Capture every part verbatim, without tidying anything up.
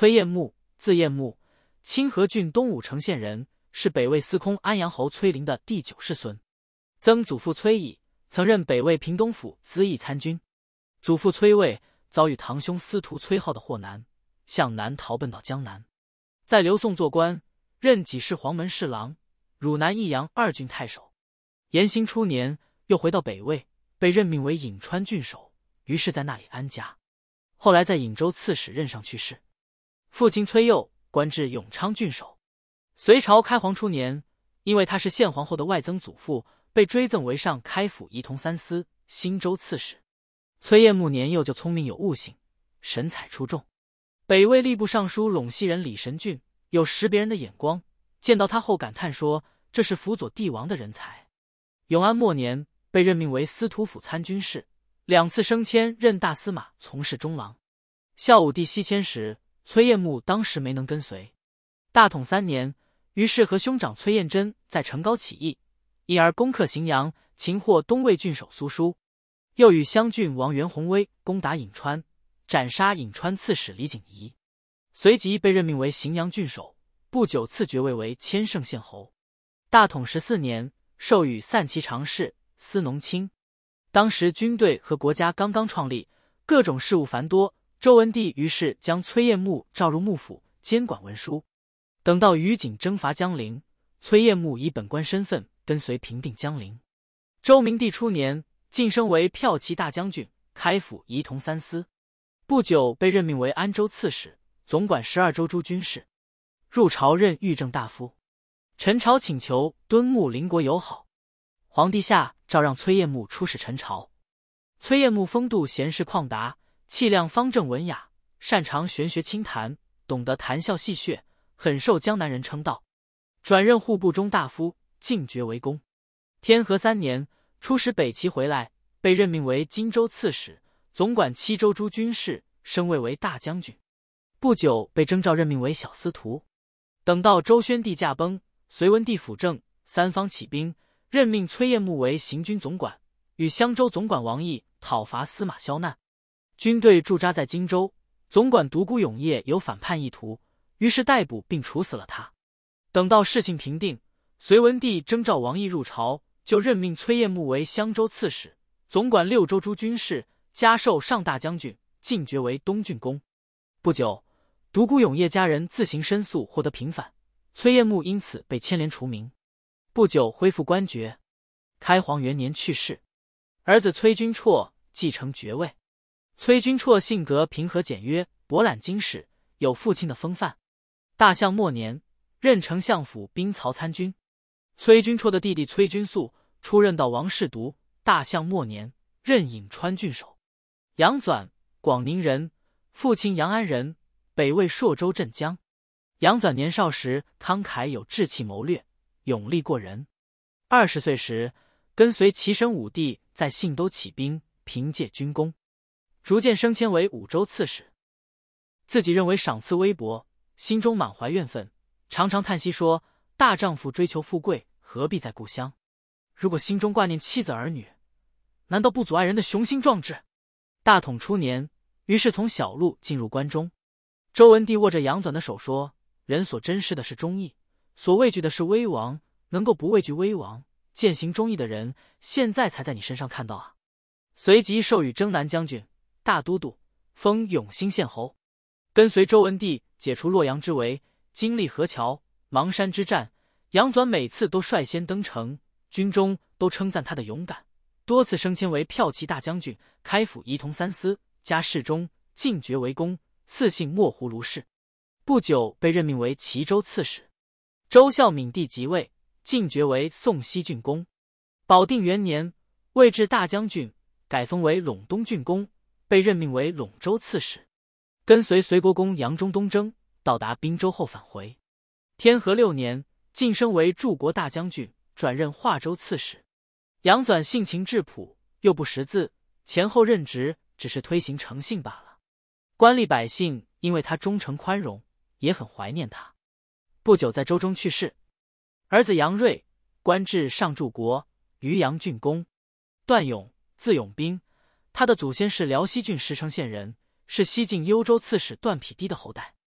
崔彦木，字彦木，清河郡东武城县人，是北魏司空安阳侯崔林的第九世孙。曾祖父崔乙曾任北魏平东府资议参军。祖父崔卫遭遇堂兄司徒崔浩的祸难，向南逃奔到江南，在刘宋做官，任济世黄门侍郎、汝南益阳二郡太守。延兴初年又回到北魏，被任命为颍川郡守，于是在那里安家。后来在颍州刺史任上去世。父亲崔佑官至永昌郡守。隋朝开皇初年，因为他是献皇后的外曾祖父，被追赠为上开府仪同三司、新州刺史。崔彦木年幼就聪明有悟性，神采出众。北魏吏部尚书陇西人李神俊有识别人的眼光，见到他后感叹说，这是辅佐帝王的人才。永安末年被任命为司徒府参军事，两次升迁，任大司马，从事中郎。孝武帝西迁时，崔彦木当时没能跟随。大统三年，于是和兄长崔彦真在成皋起义，因而攻克荥阳，擒获东魏郡守苏舒。又与襄郡王袁弘威攻打颍川，斩杀颍川刺史李景仪，随即被任命为荥阳郡守，不久赐爵位为千圣县侯。大统十四年，授予散骑常侍、司农卿。当时军队和国家刚刚创立，各种事务繁多，周文帝于是将崔彦木召入幕府，监管文书。等到于景征伐江陵，崔彦木以本官身份跟随平定江陵。周明帝初年晋升为骠骑大将军，开府仪同三司。不久被任命为安州刺史，总管十二州诸军事。入朝任御正大夫。陈朝请求敦睦邻国友好，皇帝下诏让崔彦木出使陈朝。崔彦木风度闲适旷达，气量方正文雅，擅长玄学清谈，懂得谈笑戏谑，很受江南人称道。转任户部中大夫，进爵为公。天和三年，出使北齐回来，被任命为荆州刺史，总管七州诸军事，升位为大将军。不久被征召任命为小司徒。等到周宣帝驾崩，隋文帝辅政，三方起兵，任命崔彦木为行军总管，与襄州总管王毅讨伐司马萧难。军队驻扎在荆州，总管独孤永业有反叛意图，于是逮捕并处死了他。等到事情平定，隋文帝征召王毅入朝，就任命崔彦木为襄州刺史，总管六州诸军事，加授上大将军，进爵为东郡公。不久，独孤永业家人自行申诉，获得平反，崔彦木因此被牵连除名。不久恢复官爵。开皇元年去世。儿子崔君绰继承爵位。崔君绰性格平和简约，博览经史，有父亲的风范。大相末年，任丞相府兵曹参军。崔君绰的弟弟崔君素出任到王士读，大相末年，任颍川郡守。杨纂，广宁人，父亲杨安人，北魏朔州镇江。杨纂年少时慷慨有志气谋略，勇力过人。二十岁时，跟随齐神武帝在信都起兵，凭借军功，逐渐升迁为武州刺史。自己认为赏赐微薄，心中满怀怨愤，常常叹息说，大丈夫追求富贵，何必在故乡？如果心中挂念妻子儿女，难道不阻碍人的雄心壮志？大统初年，于是从小路进入关中。周文帝握着杨纂的手说，人所珍视的是忠义，所畏惧的是威王，能够不畏惧威王，践行忠义的人，现在才在你身上看到啊。随即授予征南将军、大都督，封永兴县侯。跟随周文帝解除洛阳之围，经历河桥、邙山之战，杨纂每次都率先登城，军中都称赞他的勇敢，多次升迁为骠骑大将军，开府仪同三司，加侍中，进爵为公，赐姓墨胡卢氏。不久被任命为齐州刺史。周孝敏帝即位，进爵为宋西郡公。保定元年，位至大将军，改封为陇东郡公，被任命为陇州刺史。跟随隋国公杨忠东征，到达滨州后返回。天和六年，晋升为柱国大将军，转任华州刺史。杨纂性情质朴，又不识字，前后任职只是推行诚信罢了。官吏百姓因为他忠诚宽容，也很怀念他。不久在州中去世。儿子杨锐官至上柱国、渔阳郡公。段永，字永斌，他的祖先是辽西郡石城县人，是西晋幽州刺史段匹敌的后代。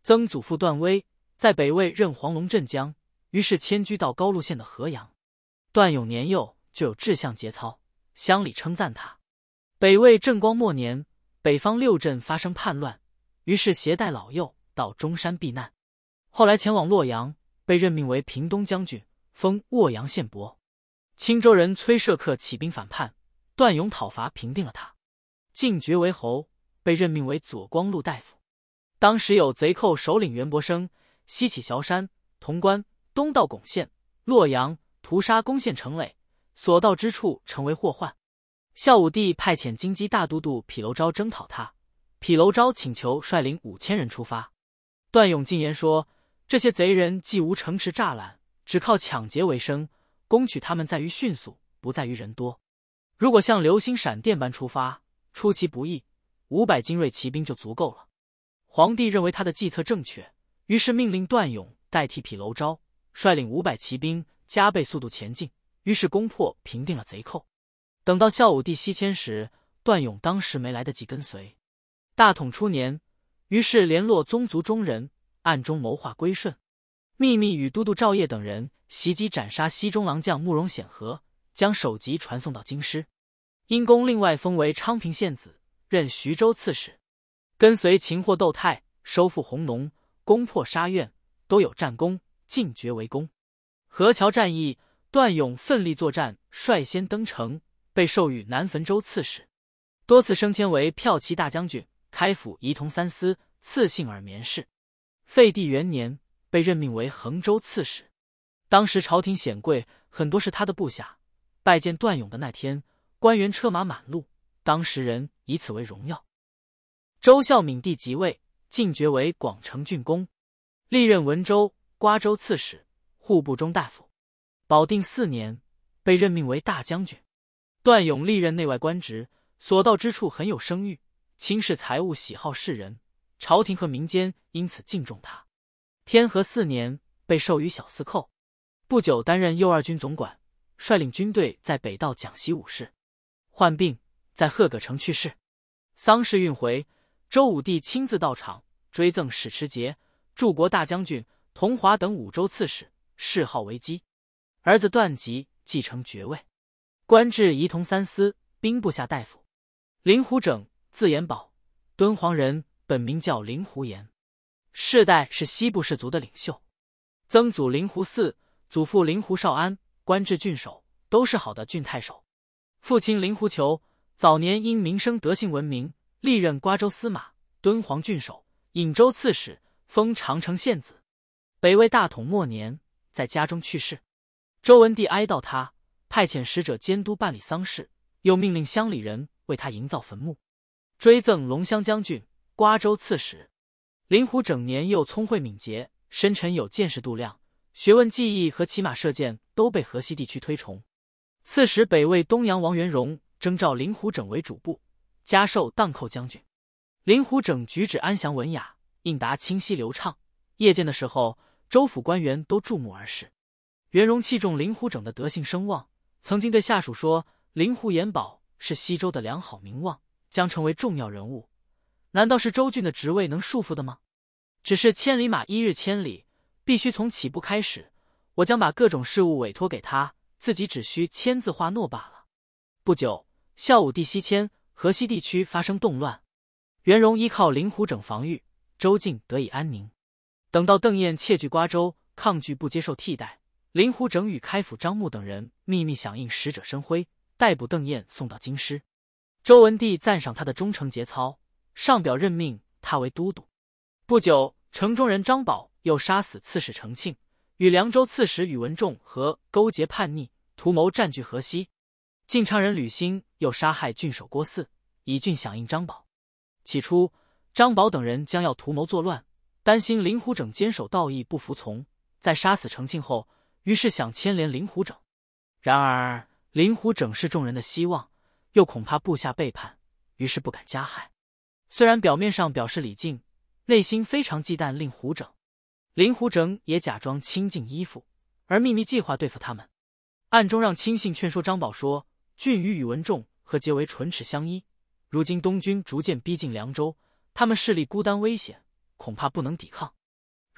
曾祖父段威在北魏任黄龙镇将，于是迁居到高陆县的河阳。段勇年幼就有志向节操，乡里称赞他。北魏正光末年，北方六镇发生叛乱，于是携带老幼到中山避难。后来前往洛阳，被任命为平东将军，封沃阳县伯。青州人崔社克起兵反叛，段勇讨伐平定了他，进爵为侯，被任命为左光禄大夫。当时有贼寇首领袁伯生西起崤山、潼关，东到巩县、洛阳，屠杀攻陷城垒，所到之处成为祸患。孝武帝派遣京畿大都督匹娄昭征讨他，匹娄昭请求率领五千人出发。段勇进言说，这些贼人既无城池栅栏，只靠抢劫为生，攻取他们在于迅速，不在于人多。如果像流星闪电般出发，出其不意，五百精锐骑兵就足够了。皇帝认为他的计策正确，于是命令段勇代替匹娄昭，率领五百骑兵加倍速度前进，于是攻破平定了贼寇。等到孝武帝西迁时，段勇当时没来得及跟随。大统初年，于是联络宗族中人，暗中谋划归顺，秘密与都督赵晔等人袭击斩杀西中郎将慕容显和，将首级传送到京师。因公另外封为昌平县子，任徐州刺史，跟随擒获窦泰，收复弘农，攻破沙苑，都有战功，进爵为公。河桥战役，段勇奋力作战，率先登城，被授予南汾州刺史，多次升迁为骠骑大将军，开府仪同三司，赐姓尔绵氏。废帝元年，被任命为衡州刺史。当时朝廷显贵很多是他的部下，拜见段勇的那天，官员车马满路，当时人以此为荣耀。周孝敏帝即位，进爵为广成郡公，历任文州、瓜州刺史、户部中大夫。保定四年，被任命为大将军。段勇历任内外官职，所到之处很有声誉，轻视财物，喜好士人，朝廷和民间因此敬重他。天和四年，被授予小司寇，不久担任右二军总管，率领军队在北道讲习武士。患病，在贺葛城去世。丧事运回，周武帝亲自到场，追赠史持节、柱国大将军、同华等五州刺史，谥号为基。儿子段吉继承爵位，官至仪同三司、兵部下大夫。林虎整，字延保，敦煌人，本名叫林狐言，世代是西部氏族的领袖。曾祖林狐嗣，祖父林狐少安，官至郡守，都是好的郡太守。父亲林狐求早年因名声德性闻名，历任瓜州司马、敦煌郡守、颍州刺史，封长城县子。北魏大统末年，在家中去世。周文帝哀悼他，派遣使者监督办理丧事，又命令乡里人为他营造坟墓，追赠龙骧将军、瓜州刺史。林狐整年幼聪慧敏捷，深沉有见识度量，学问技艺和骑马射箭都被河西地区推崇。刺史北魏东阳王元荣征召林狐整为主簿，加授荡寇将军。林狐整举止安详文雅，应答清晰流畅，夜见的时候，州府官员都注目而视。元荣器重林狐整的德性声望，曾经对下属说，林狐延保是西周的良好名望，将成为重要人物。难道是州郡的职位能束缚的吗？只是千里马一日千里，必须从起步开始，我将把各种事务委托给他，自己只需签字画诺罢了。不久，孝武帝西迁，河西地区发生动乱，元荣依靠林狐整防御，州境得以安宁。等到邓晏窃据瓜州，抗拒不接受替代，林狐整与开府张牧等人秘密响应使者申辉，逮捕邓晏送到京师。周文帝赞赏他的忠诚节操，上表任命他为都督。不久，城中人张宝又杀死刺史程庆，与凉州刺史宇文仲和勾结叛逆，图谋占据河西。晋昌人吕兴又杀害郡守郭汜，以郡响应张宝。起初，张宝等人将要图谋作乱，担心林狐整坚守道义不服从，在杀死程庆后，于是想牵连林狐整。然而林狐整是众人的希望，又恐怕部下背叛，于是不敢加害。虽然表面上表示礼敬，内心非常忌惮令狐整。林狐整也假装亲近依附，而秘密计划对付他们，暗中让亲信劝说张宝说，郡与宇文仲和结为唇齿相依，如今东军逐渐逼近凉州，他们势力孤单危险，恐怕不能抵抗，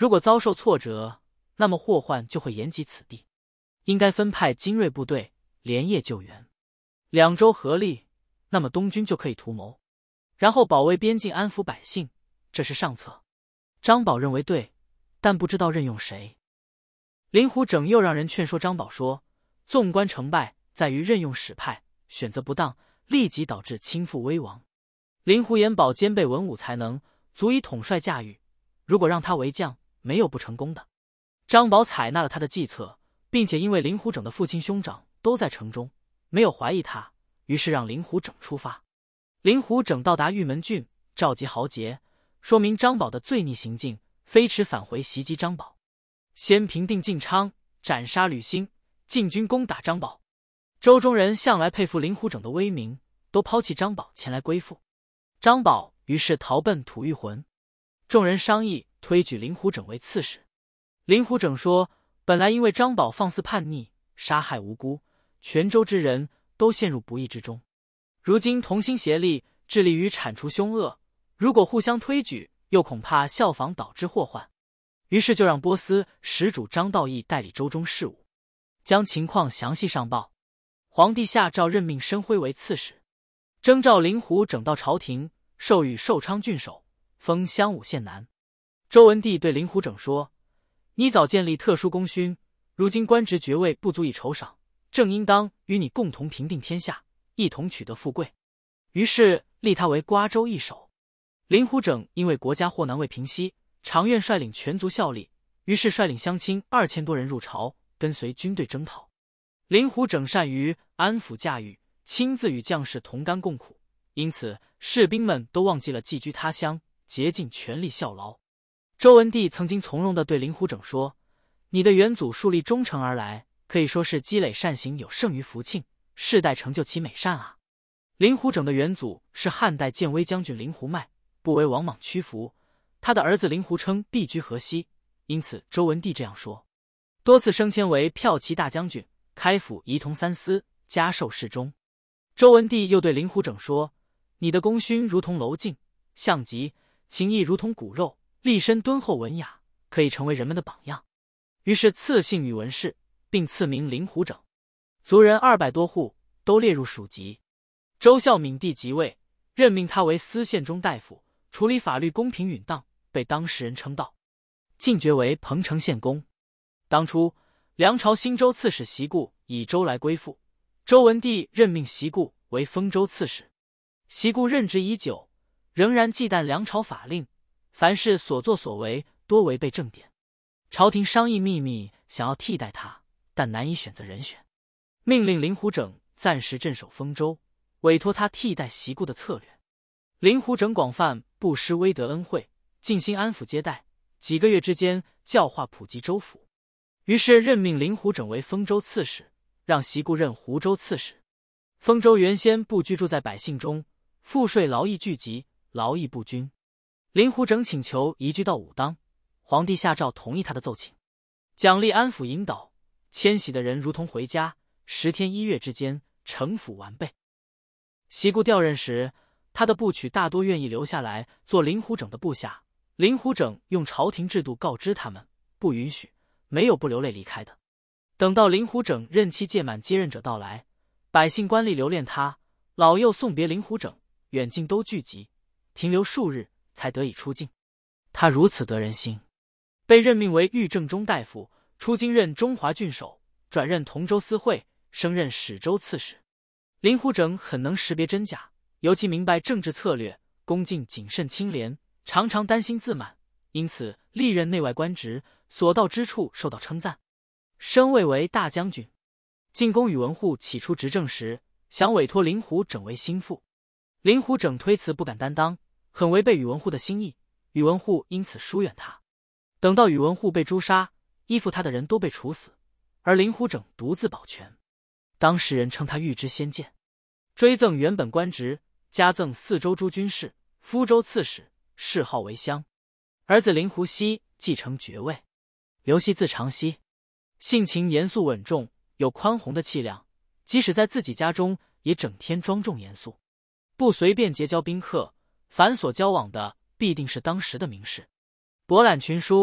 如果遭受挫折，那么祸患就会延及此地，应该分派精锐部队连夜救援。两州合力，那么东军就可以图谋，然后保卫边境，安抚百姓，这是上策。张宝认为对，但不知道任用谁。林虎整又让人劝说张宝说，纵观成败在于任用使派，选择不当，立即导致倾覆危亡。林虎眼宝兼备文武才能，足以统帅驾驭，如果让他为将，没有不成功的。张宝采纳了他的计策，并且因为林虎整的父亲兄长都在城中，没有怀疑他，于是让林虎整出发。林虎整到达玉门郡，召集豪杰，说明张宝的罪逆行径，飞驰返回袭击张宝。先平定晋昌，斩杀吕兴，进军攻打张宝。州中人向来佩服林虎整的威名，都抛弃张宝前来归附。张宝于是逃奔吐谷浑。众人商议推举林虎整为刺史。林虎整说，本来因为张宝放肆叛逆，杀害无辜，全州之人都陷入不义之中。如今同心协力，致力于铲除凶恶，如果互相推举，又恐怕效仿导致祸患。于是就让波斯使主张道义代理州中事务，将情况详细上报。皇帝下诏任命申辉为刺史，征召林虎整到朝廷，授予寿昌郡守，封襄武县男。周文帝对林虎整说，你早建立特殊功勋，如今官职爵位不足以酬赏，正应当与你共同平定天下，一同取得富贵。于是立他为瓜州一守。林虎整因为国家祸难未平息，常愿率领全族效力，于是率领乡亲二千多人入朝，跟随军队征讨。林虎整善于安抚驾驭，亲自与将士同甘共苦，因此士兵们都忘记了寄居他乡，竭尽全力效劳。周文帝曾经从容地对林虎整说，你的元祖树立忠诚而来，可以说是积累善行有胜于福庆，世代成就其美善啊。林虎整的元祖是汉代建威将军林狐迈，不为王莽屈服，他的儿子林狐称避居河西，因此周文帝这样说。多次升迁为骠骑大将军，开府仪同三司，加授侍中。周文帝又对林虎整说，你的功勋如同楼镜，象极，情义如同骨肉，立身敦厚文雅，可以成为人们的榜样。于是赐姓宇文氏，并赐名林虎整。族人二百多户，都列入属籍。周孝敏帝即位，任命他为司宪中大夫，处理法律公平允当，被当时人称道，进爵为彭城县公。当初梁朝新州刺史袭固以州来归附，周文帝任命袭固为丰州刺史。袭固任职已久，仍然忌惮梁朝法令，凡事所作所为多违背正典。朝廷商议秘密，想要替代他，但难以选择人选，命令林虎整暂时镇守丰州，委托他替代袭固的策略。林虎整广泛布施威德恩惠，尽心安抚接待，几个月之间教化普及州府。于是任命林虎整为丰州刺史，让袭固任湖州刺史。丰州原先不居住在百姓中，赋税劳役聚集，劳役不均。林虎整请求移居到武当，皇帝下诏同意他的奏请，奖励安抚引导，迁徙的人如同回家，十天一月之间城府完备。袭固调任时，他的部曲大多愿意留下来做林虎整的部下，林虎整用朝廷制度告知他们，不允许，没有不流泪离开的。等到林虎整任期届满，接任者到来，百姓官吏留恋他，老幼送别林虎整，远近都聚集，停留数日才得以出境。他如此得人心，被任命为御正中大夫，出京任中华郡守，转任同州司会，升任始州刺史。林虎整很能识别真假，尤其明白政治策略，恭敬谨慎清廉，常常担心自满，因此历任内外官职，所到之处受到称赞，升位为大将军。进宫宇文护起初执政时，想委托林虎整为心腹，林虎整推辞不敢担当，很违背宇文护的心意，宇文护因此疏远他。等到宇文护被诛杀，依附他的人都被处死，而林虎整独自保全。当时人称他预知先见，追赠原本官职，加赠四州诸军事、夫州刺史，谥号为襄。儿子林狐溪继承爵位。刘熙字长熙，性情严肃稳重，有宽宏的气量，即使在自己家中也整天庄重严肃，不随便结交宾客，凡所交往的必定是当时的名士。博览群书，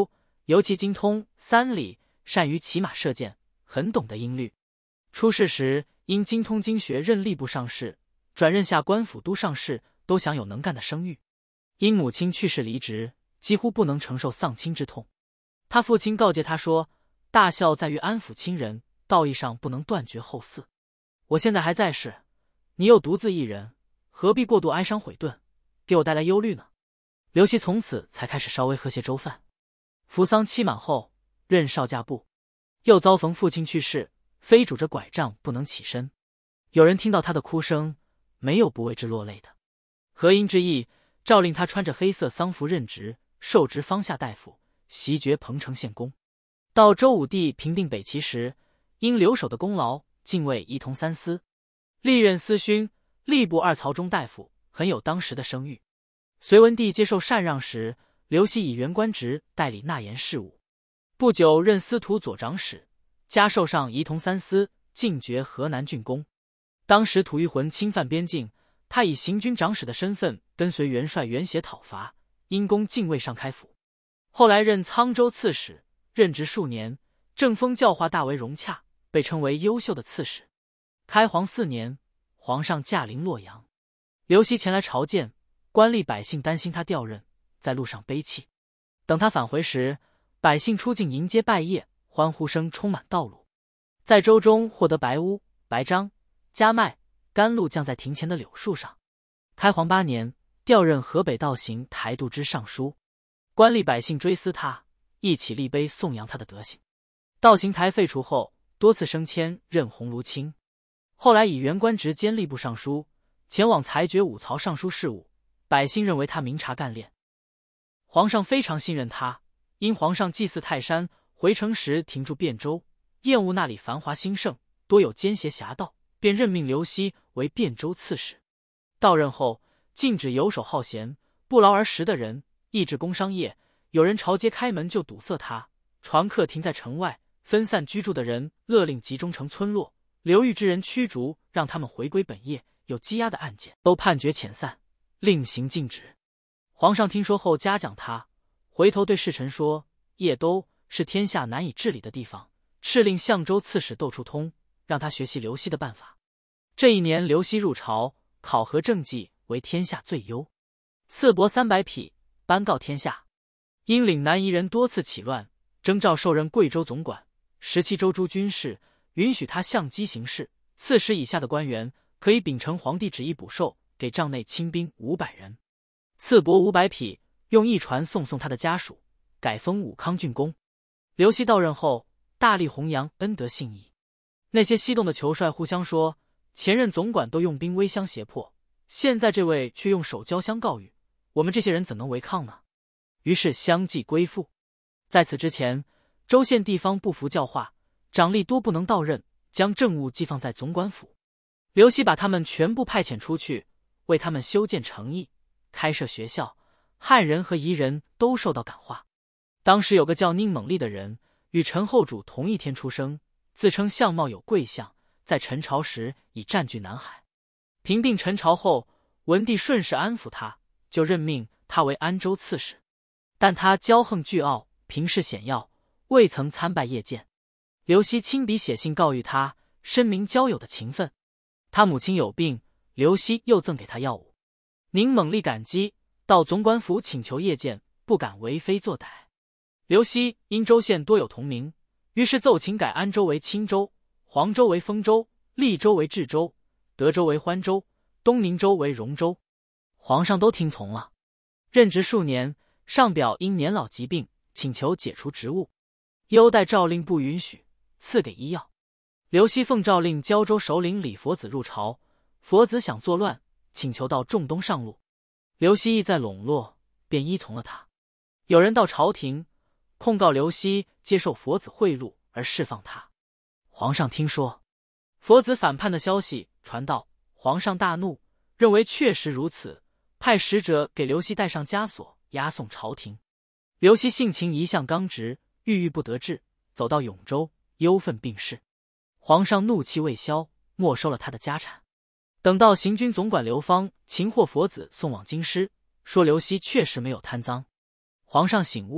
尤其精通三礼，善于骑马射箭，很懂得音律。出仕时因精通经学任吏部尚士，转任下官府都上士，都享有能干的声誉。因母亲去世离职，几乎不能承受丧亲之痛。他父亲告诫他说，大孝在于安抚亲人，道义上不能断绝后嗣。我现在还在世，你又独自一人，何必过度哀伤悔顿，给我带来忧虑呢？刘熙从此才开始稍微喝些粥饭。扶丧期满后，任少驾部，又遭逢父亲去世，非拄着拐杖不能起身。有人听到他的哭声，没有不为之落泪的。合因之意，诏令他穿着黑色丧服任职，受职方下大夫，袭爵彭城县公。到周武帝平定北齐时，因留守的功劳，进位仪同三司，历任司勋、吏部二曹中大夫，很有当时的声誉。隋文帝接受禅让时，刘熙以原官职代理纳言事务，不久任司徒左长史，加授上仪同三司，进爵河南郡公。当时吐谷浑侵犯边境，他以行军长史的身份跟随元帅袁协讨伐，因功进位上开府。后来任沧州刺史，任职数年，政风教化大为融洽，被称为优秀的刺史。开皇四年，皇上驾临洛阳，刘熙前来朝见，官吏百姓担心他调任，在路上悲泣。等他返回时，百姓出境迎接拜谒，欢呼声充满道路。在州中获得白乌、白樟、加麦、甘露降在庭前的柳树上。开皇八年，调任河北道行台度之尚书，官吏百姓追思他，一起立碑颂扬他的德行。道行台废除后，多次升迁，任鸿胪卿。后来以原官职兼吏部尚书，前往裁决五曹尚书事务，百姓认为他明察干练。皇上非常信任他，因皇上祭祀泰山，回城时停驻汴州，厌恶那里繁华兴盛，多有奸邪侠盗，便任命刘熙为汴州刺史。到任后，禁止游手好闲、不劳而食的人，抑制工商业。有人朝街开门就堵塞他，船客停在城外，分散居住的人勒令集中成村落，流域之人驱逐，让他们回归本业。有羁押的案件，都判决遣散，令行禁止。皇上听说后嘉奖他，回头对侍臣说，邺都是天下难以治理的地方，敕令相州刺史窦处通，让他学习刘熙的办法。这一年刘熙入朝，考核政绩为天下最优，赐帛三百匹，颁告天下。因岭南夷人多次起乱，征召授任贵州总管、十七州诸军事，允许他相机行事。刺史以下的官员可以秉承皇帝旨意补授，给帐内亲兵五百人，赐帛五百匹，用一船送送他的家属，改封武康郡公。刘熙到任后，大力弘扬恩德信义。那些西动的酋帅互相说，前任总管都用兵威相胁迫，现在这位却用手交相告谕，我们这些人怎能违抗呢？于是相继归附。在此之前，州县地方不服教化，长吏多不能到任，将政务寄放在总管府。刘熙把他们全部派遣出去，为他们修建城邑，开设学校，汉人和夷人都受到感化。当时有个叫宁猛力的人，与陈后主同一天出生，自称相貌有贵相，在陈朝时已占据南海。平定陈朝后，文帝顺势安抚他，就任命他为安州刺史。但他骄横倨傲，平视险要，未曾参拜谒见。刘熙亲笔写信告谕他，深明交友的情分。他母亲有病，刘熙又赠给他药物。宁猛力感激，到总管府请求谒见，不敢为非作歹。刘熙因州县多有同名，于是奏请改安州为青州，黄州为丰州，利州为治州，德州为欢州，东宁州为荣州。皇上都听从了。任职数年，上表因年老疾病，请求解除职务，优待诏令不允许，赐给医药。刘熙奉诏令胶州首领李佛子入朝，佛子想作乱，请求到仲冬上路。刘熙意在笼络，便依从了他。有人到朝廷，控告刘熙接受佛子贿赂而释放他。皇上听说佛子反叛的消息传到，皇上大怒，认为确实如此，派使者给刘熙带上枷锁，押送朝廷。刘熙性情一向刚直，郁郁不得志，走到永州，忧愤病逝。皇上怒气未消，没收了他的家产。等到行军总管刘芳擒获佛子送往京师，说刘熙确实没有贪赃。皇上醒悟，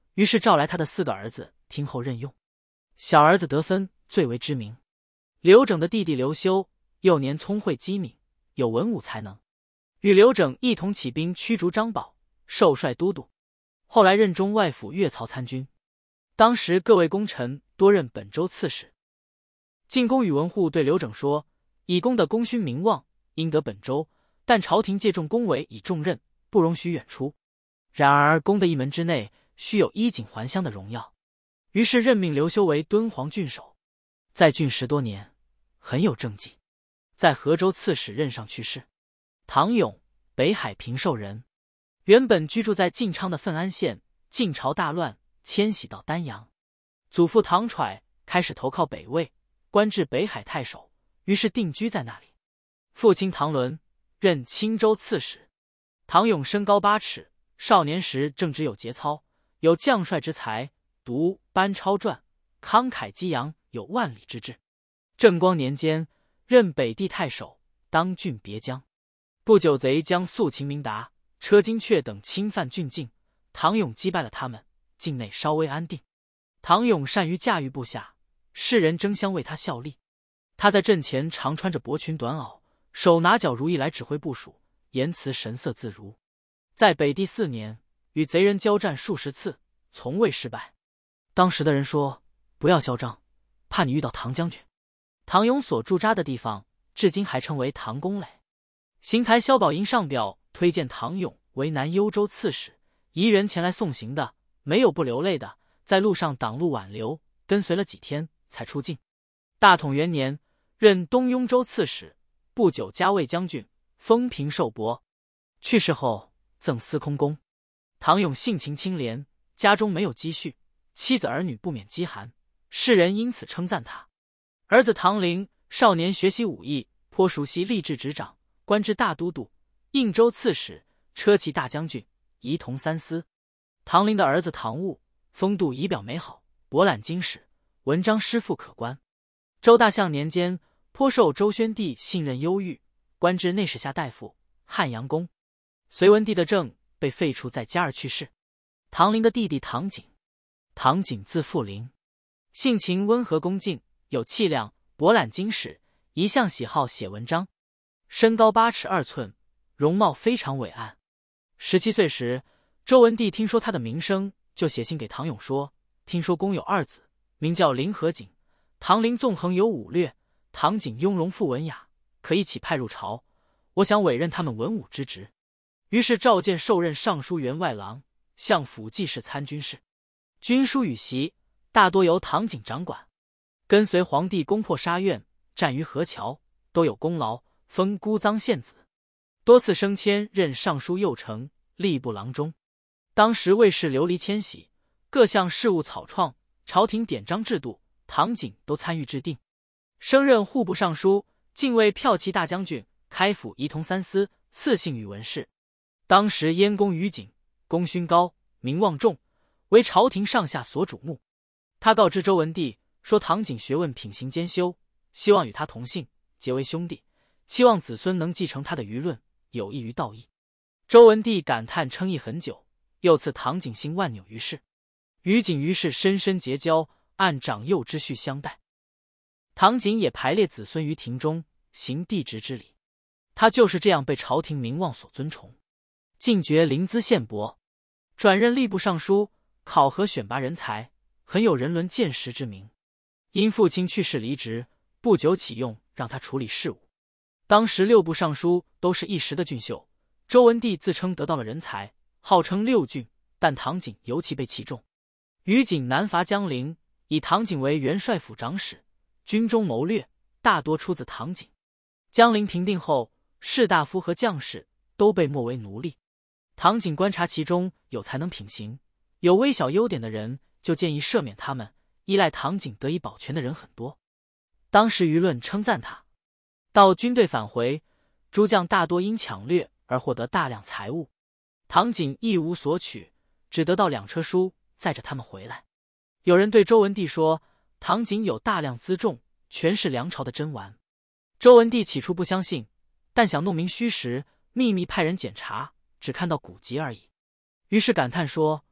于是召来他的四个儿子听候任用。小儿子得分最为知名。刘整的弟弟刘修幼年聪慧机敏，有文武才能，与刘整一同起兵驱逐张宝，授帅都督，后来任中外府岳曹参军。当时各位功臣多任本州刺史。晋公宇文护对刘整说：“以公的功勋名望，应得本州，但朝廷借重公委以重任，不容许远出。然而公的一门之内，须有衣锦还乡的荣耀。”于是任命刘修为敦煌郡守，在郡十多年，很有政绩。在河州刺史任上去世。唐勇，北海平寿人，原本居住在晋昌的奋安县，晋朝大乱，迁徙到丹阳。祖父唐揣开始投靠北魏，官至北海太守，于是定居在那里。父亲唐伦任青州刺史。唐勇身高八尺，少年时正直有节操，有将帅之才，读《班超传》，慷慨激扬，有万里之志。正光年间，任北地太守，当郡别将。不久，贼将肃秦明达、车金阙等侵犯郡境，唐勇击败了他们，境内稍微安定。唐勇善于驾驭部下，世人争相为他效力。他在阵前常穿着薄裙短袄，手拿绞如意来指挥部署，言辞神色自如。在北地四年，与贼人交战数十次，从未失败。当时的人说：“不要嚣张，怕你遇到唐将军。”唐勇所驻扎的地方，至今还称为唐公垒。邢台萧宝寅上表推荐唐勇为南幽州刺史，夷人前来送行的，没有不流泪的，在路上挡路挽留，跟随了几天才出境。大统元年，任东雍州刺史，不久加卫将军，封平寿伯。去世后赠司空公。唐勇性情清廉，家中没有积蓄，妻子儿女不免饥寒，世人因此称赞他。儿子唐陵少年学习武艺，颇熟悉吏治执掌，官至大都督、应州刺史、车骑大将军、仪同三司。唐陵的儿子唐务风度仪表美好，博览经史，文章诗赋可观。周大象年间，颇受周宣帝信任优遇，官至内史下大夫、汉阳公。隋文帝的政被废除，在家而去世。唐陵的弟弟唐景，唐景字富陵，性情温和恭敬，有气量，博览经史，一向喜好写文章。身高八尺二寸，容貌非常伟岸。十七岁时，周文帝听说他的名声，就写信给唐勇说：“听说公有二子，名叫凌和景。唐陵纵横有武略，唐景雍容富文雅，可一起派入朝。我想委任他们文武之职。”于是召见受任尚书员外郎、相府记事参军事。军书与习大多由唐景掌管。跟随皇帝攻破沙苑，战于河桥，都有功劳，封姑臧县子，多次升迁，任尚书右丞、吏部郎中。当时卫士流离迁徙，各项事务草创，朝廷典章制度，唐景都参与制定。升任户部尚书、禁卫骠骑大将军，开府仪同三司，赐姓宇文氏。当时燕公于景功勋高，名望重，为朝廷上下所瞩目。他告知周文帝说，唐景学问品行兼修，希望与他同姓，结为兄弟，期望子孙能继承他的舆论，有益于道义。周文帝感叹称议很久，又赐唐景姓万纽于氏。于景于是深深结交，按长幼之序相待。唐景也排列子孙于庭中，行帝职之礼。他就是这样被朝廷名望所尊崇。进爵临淄县伯，转任吏部尚书，考核选拔人才，很有人伦见识之名。因父亲去世离职，不久启用让他处理事务。当时六部尚书都是一时的俊秀，周文帝自称得到了人才，号称六俊，但唐景尤其被器重。于景南伐江陵，以唐景为元帅府长史，军中谋略大多出自唐景。江陵平定后，士大夫和将士都被莫为奴隶。唐景观察其中有才能品行、有微小优点的人，就建议赦免他们，依赖唐景得以保全的人很多。当时舆论称赞他。到军队返回，诸将大多因抢掠而获得大量财物，唐景一无所取，只得到两车书载着他们回来。有人对周文帝说，唐景有大量辎重，全是梁朝的珍玩。周文帝起初不相信，但想弄明虚实，秘密派人检查，只看到古籍而已。于是感叹说，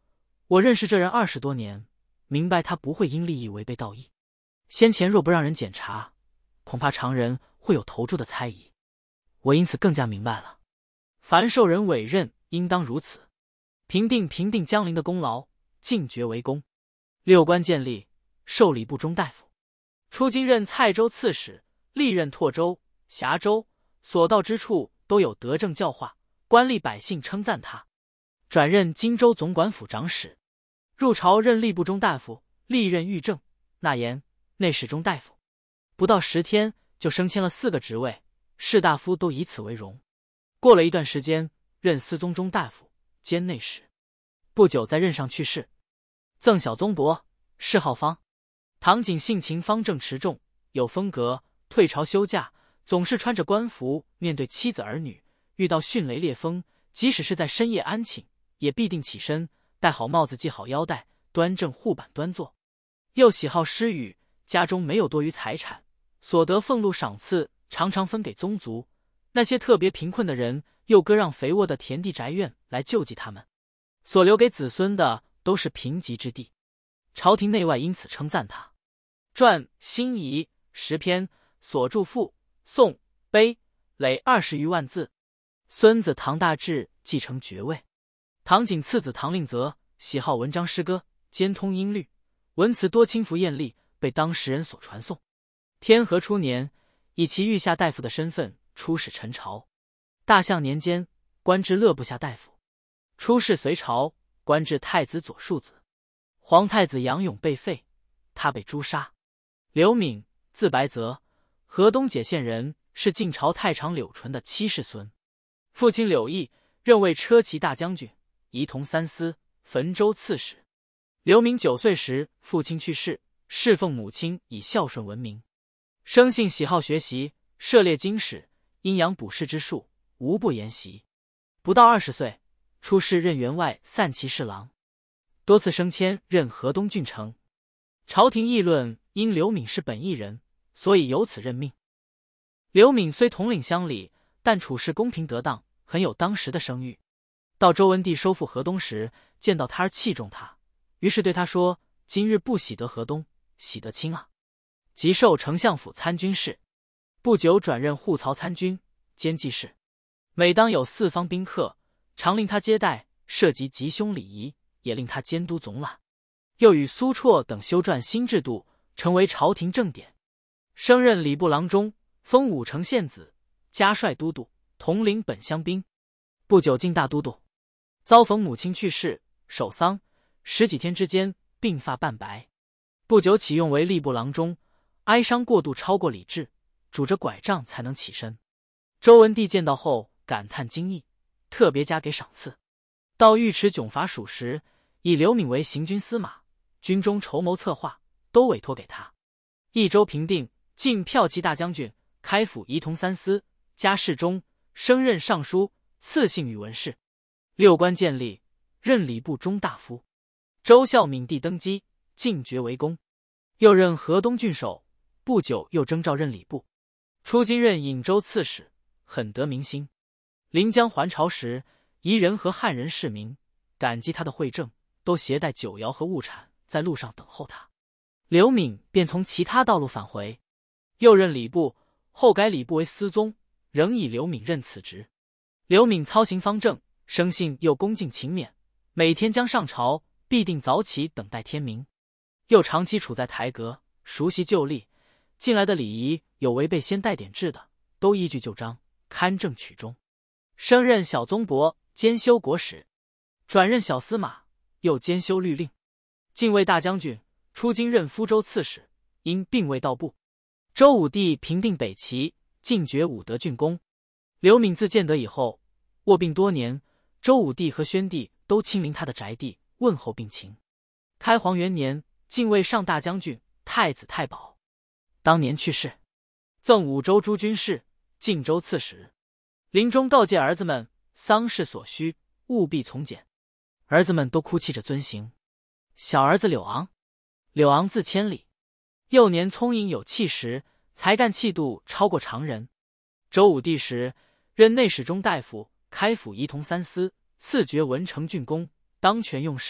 我认识这人二十多年，明白他不会因利益违背道义。先前若不让人检查，恐怕常人会有投注的猜疑。我因此更加明白了，凡受人委任，应当如此。平定平定江陵的功劳，尽爵为功。六官建立，授礼部中大夫。初经任蔡州刺史，历任拓州、峡州，所到之处都有德政教化，官吏百姓称赞他。转任荆州总管府长史，入朝任吏部中大夫，历任御正、纳言、内侍中大夫。不到十天就升迁了四个职位，士大夫都以此为荣。过了一段时间，任司宗中大夫兼内史。不久在任上去世。赠小宗伯，谥号方。唐景性情方正持重，有风格，退朝休假，总是穿着官服面对妻子儿女，遇到迅雷烈风，即使是在深夜安寝，也必定起身，戴好帽子，系好腰带，端正护板端坐。又喜好诗语，家中没有多余财产，所得俸禄赏赐常常分给宗族，那些特别贫困的人又割让肥沃的田地宅院来救济他们，所留给子孙的都是贫瘠之地。朝廷内外因此称赞他。传辛夷十篇，所著赋、颂、碑、累二十余万字。孙子唐大志继承爵位。唐景次子唐令则喜好文章诗歌，兼通音律，文辞多轻浮艳丽，被当时人所传颂。天和初年，以其御下大夫的身份出使陈朝。大象年间，官至乐部下大夫。出仕隋朝，官至太子左庶子。皇太子杨勇被废，他被诛杀。刘敏，字白泽，河东解县人，是晋朝太常柳纯的七世孙。父亲柳毅任为车骑大将军，仪同三司，汾州刺史。刘敏九岁时，父亲去世，侍奉母亲以孝顺闻名。生性喜好学习，涉猎经史、阴阳卜筮之术，无不研习。不到二十岁，出仕任员外散骑侍郎，多次升迁任河东郡丞。朝廷议论因刘敏是本邑人，所以由此任命。刘敏虽统领乡里，但处事公平得当，很有当时的声誉。到周文帝收复河东时，见到他而器重他，于是对他说：“今日不喜得河东，喜得卿啊！”即授丞相府参军事。不久转任护曹参军，兼记事。每当有四方宾客，常令他接待，涉及吉凶礼仪，也令他监督总揽。又与苏绰等修撰新制度，成为朝廷正典。升任礼部郎中，封武城县子，加帅都督，统领本乡兵。不久进大都督，遭逢母亲去世，守丧，十几天之间鬓发半白。不久启用为吏部郎中，哀伤过度超过理智，拄着拐杖才能起身。周文帝见到后感叹惊异，特别加给赏赐。到尉迟迥伐蜀时，以刘敏为行军司马，军中筹谋策划都委托给他。益州平定，进骠骑大将军，开府仪同三司，加侍中，升任尚书，赐姓宇文氏。六官建立，任礼部中大夫。周孝敏帝登基，进爵为功，又任河东郡守。不久又征召任礼部。初经任颍州刺史，很得民心。临江还朝时，夷人和汉人市民感激他的惠政，都携带酒肴和物产在路上等候他。刘敏便从其他道路返回。又任礼部，后改礼部为司宗，仍以刘敏任此职。刘敏操行方正，生性又恭敬勤勉，每天将上朝，必定早起等待天明。又长期处在台阁，熟悉旧例，近来的礼仪有违背先代典制的，都依据旧章勘正取中。升任小宗伯，兼修国史，转任小司马，又兼修律令。禁卫大将军，出经任福州刺史，因并未到部。周武帝平定北齐，进爵武德郡公。刘敏自建德以后，卧病多年，周武帝和宣帝都亲临他的宅地问候病情。开皇元年，进位上大将军、太子太保，当年去世。赠五州诸军事、晋州刺史。临终告诫儿子们，丧事所需，务必从简。儿子们都哭泣着遵行。小儿子柳昂，柳昂字千里，幼年聪颖有气时，才干气度超过常人。周武帝时，任内史中大夫，开府仪同三司，赐爵文成郡公，当权用事，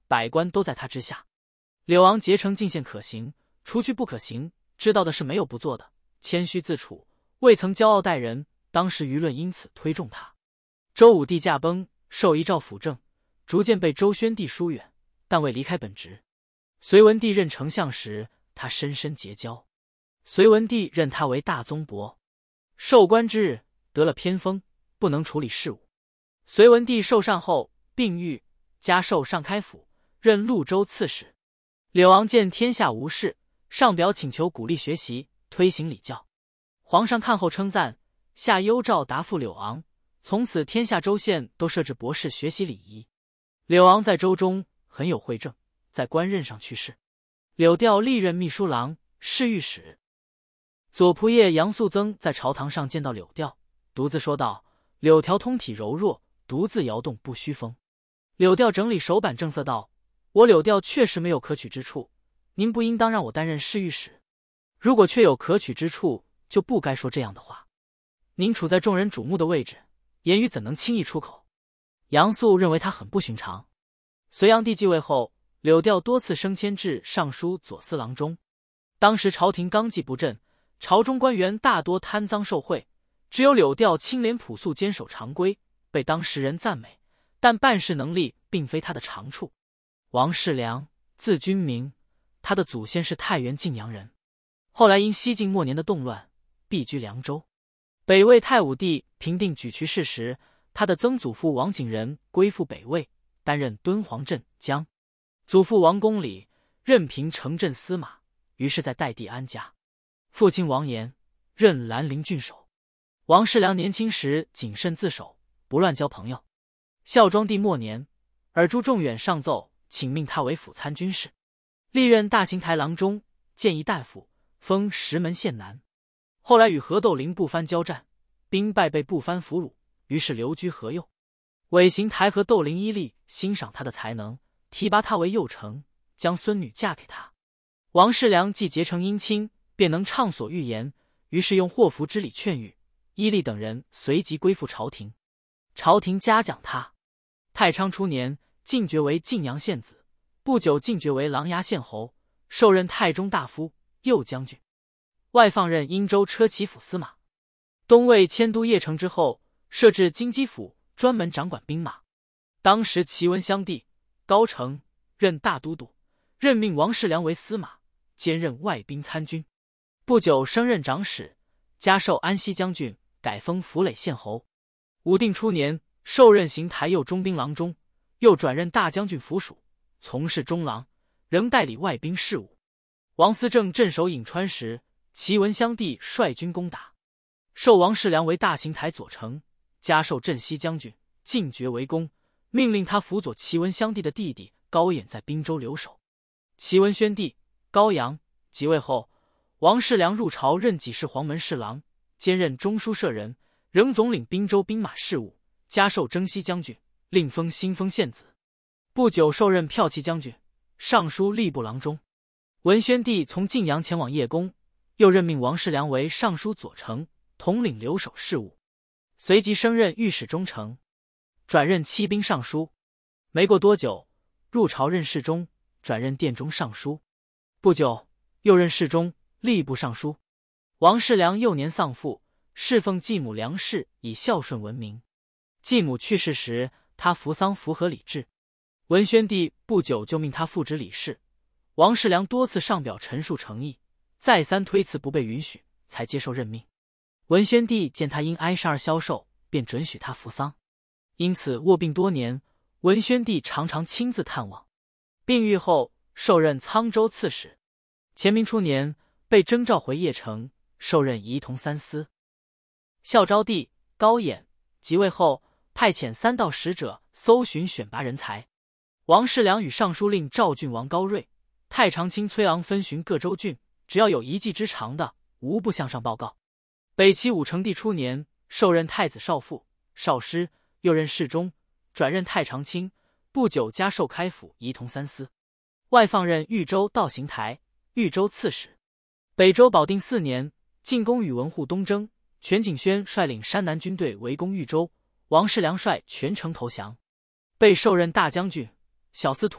百官都在他之下。柳昂结成进献可行，除去不可行，知道的是没有不做的，谦虚自处，未曾骄傲待人。当时舆论因此推重他。周武帝驾崩，受遗诏辅政，逐渐被周宣帝疏远，但未离开本职。隋文帝任丞相时，他深深结交。隋文帝任他为大宗伯，授官之日得了偏锋，不能处理事务。隋文帝受禅后病愈，加授上开府，任潞州刺史。柳昂见天下无事，上表请求鼓励学习，推行礼教。皇上看后称赞，下幽诏答复柳昂，从此天下州县都设置博士学习礼仪。柳昂在州中很有惠政，在官任上去世。柳调历任秘书郎、侍御史。左仆射杨素增在朝堂上见到柳调，独自说道：“柳条通体柔弱，独自摇动不须风。”柳调整理手板正色道：“我柳调确实没有可取之处，您不应当让我担任侍御史。如果确有可取之处，就不该说这样的话。您处在众人瞩目的位置，言语怎能轻易出口？”杨素认为他很不寻常。隋炀帝继位后，柳调多次升迁至尚书左司郎中。当时朝廷纲纪不振，朝中官员大多贪赃受贿，只有柳调清廉朴素，坚守常规，被当时人赞美，但办事能力并非他的长处。王世良，字君明，他的祖先是太原晋阳人，后来因西晋末年的动乱避居凉州。北魏太武帝平定沮渠事时，他的曾祖父王景仁归附北魏，担任敦煌镇将。祖父王公礼任平城镇司马，于是在代地安家。父亲王延任兰陵郡守。王世良年轻时谨慎自守，不乱交朋友。孝庄帝末年，尔朱仲远上奏，请命他为辅参军事，历任大行台郎中、谏议大夫，封石门县男。后来与何斗灵不番交战，兵败被不番俘虏，于是留居河右。韦行台和斗灵伊利欣赏他的才能，提拔他为右丞，将孙女嫁给他。王世良既结成姻亲，便能畅所欲言，于是用祸福之礼劝谕伊利等人，随即归附朝廷。朝廷嘉奖他。太昌初年，晋爵为晋阳县子，不久晋爵为琅琊县侯，受任太中大夫、右将军，外放任殷州车骑府司马。东魏迁都邺城之后，设置京畿府，专门掌管兵马。当时齐文襄帝高澄任大都督，任命王世良为司马，兼任外兵参军。不久升任长史，加授安西将军，改封符垒县侯。武定初年，受任行台右中兵郎中，又转任大将军府属，从事中郎，仍代理外兵事务。王思政镇守颍川时，齐文襄帝率军攻打，授王世良为大行台左丞，加授镇西将军，进爵为公，命令他辅佐齐文襄帝的弟弟高衍在滨州留守。齐文宣帝高阳即位后，王世良入朝任给事黄门侍郎，兼任中书舍人，仍总领滨州兵马事务，加授征西将军，另封新丰县子。不久受任骠骑将军、尚书吏部郎中。文宣帝从晋阳前往叶公，又任命王世良为尚书左丞，统领留守事务，随即升任御史中丞，转任骑兵尚书。没过多久，入朝任侍中，转任殿中尚书。不久，又任侍中、吏部尚书。王世良幼年丧父，侍奉继母梁氏，以孝顺闻名。继母去世时，他扶丧符合礼制。文宣帝不久就命他复职理事。王世良多次上表陈述诚意，再三推辞不被允许，才接受任命。文宣帝见他因哀伤而消瘦，便准许他服丧。因此卧病多年，文宣帝常常亲自探望。病愈后，受任沧州刺史。乾明初年，被征召回邺城，受任仪同三司。孝昭帝高衍即位后，派遣三道使者搜寻选拔人才。王世良与尚书令赵郡王高睿、太常卿崔昂分巡各州郡，只要有一技之长的，无不向上报告。北齐武成帝初年，受任太子少傅、少师，又任侍中，转任太常卿。不久加授开府仪同三司，外放任豫州道行台、豫州刺史。北周保定四年，进攻宇文护东征，全景轩率领山南军队围攻豫州，王世良率全城投降，被授任大将军、小司徒、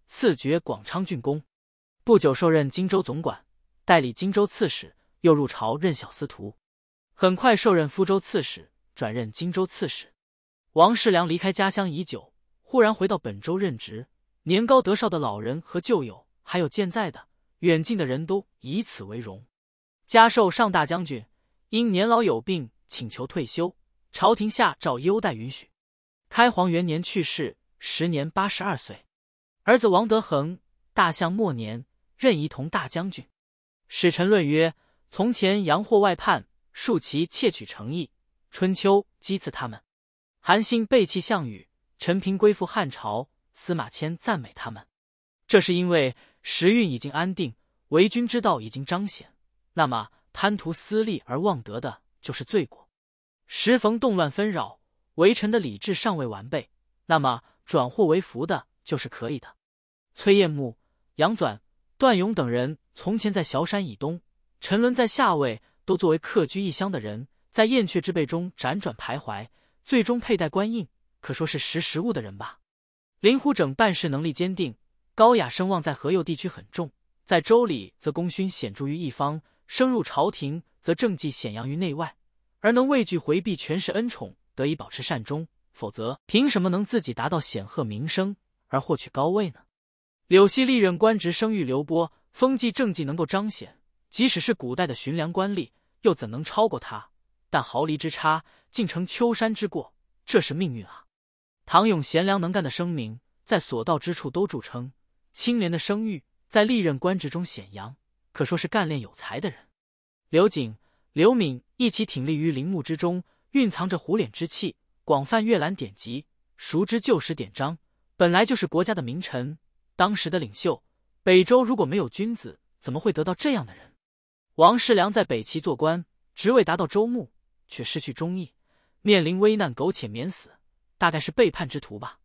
赐爵广昌郡公。不久受任荆州总管，代理荆州刺史，又入朝任小司徒。很快受任福州刺史，转任荆州刺史。王世良离开家乡已久，忽然回到本州任职，年高德少的老人和旧友，还有健在的、远近的人都以此为荣。加授上大将军，因年老有病，请求退休，朝廷下诏优待允许。开皇元年去世，时年八十二岁。儿子王德恒，大相末年，任仪同大将军。使臣论曰：从前洋货外叛，数其窃取诚意，春秋讥刺他们；韩信背弃项羽，陈平归附汉朝，司马迁赞美他们。这是因为时运已经安定，为君之道已经彰显，那么贪图私利而妄得的就是罪过。时逢动乱纷扰，为臣的理智尚未完备，那么转祸为福的就是可以的。崔彦木、杨纂、段勇等人从前在崤山以东，沉沦在下位，都作为客居异乡的人，在燕雀之辈中辗转徘徊，最终佩戴官印，可说是识时务的人吧。林虎整办事能力坚定，高雅声望在河右地区很重，在州里则功勋显著于一方，升入朝廷则政绩显扬于内外，而能畏惧回避权势恩宠，得以保持善终，否则凭什么能自己达到显赫名声而获取高位呢？柳熙历任官职声誉流波，风纪政绩能够彰显，即使是古代的巡粮官吏，又怎能超过他？但毫厘之差，竟成丘山之过，这是命运啊！唐勇贤良能干的声名，在所到之处都著称，清廉的声誉在历任官职中显扬，可说是干练有才的人。刘瑾、刘敏一起挺立于陵墓之中，蕴藏着虎脸之气，广泛阅览典籍，熟知旧史典章，本来就是国家的名臣，当时的领袖。北周如果没有君子，怎么会得到这样的人？王世良在北齐做官，职位达到州牧，却失去忠义，面临危难苟且免死，大概是背叛之徒吧。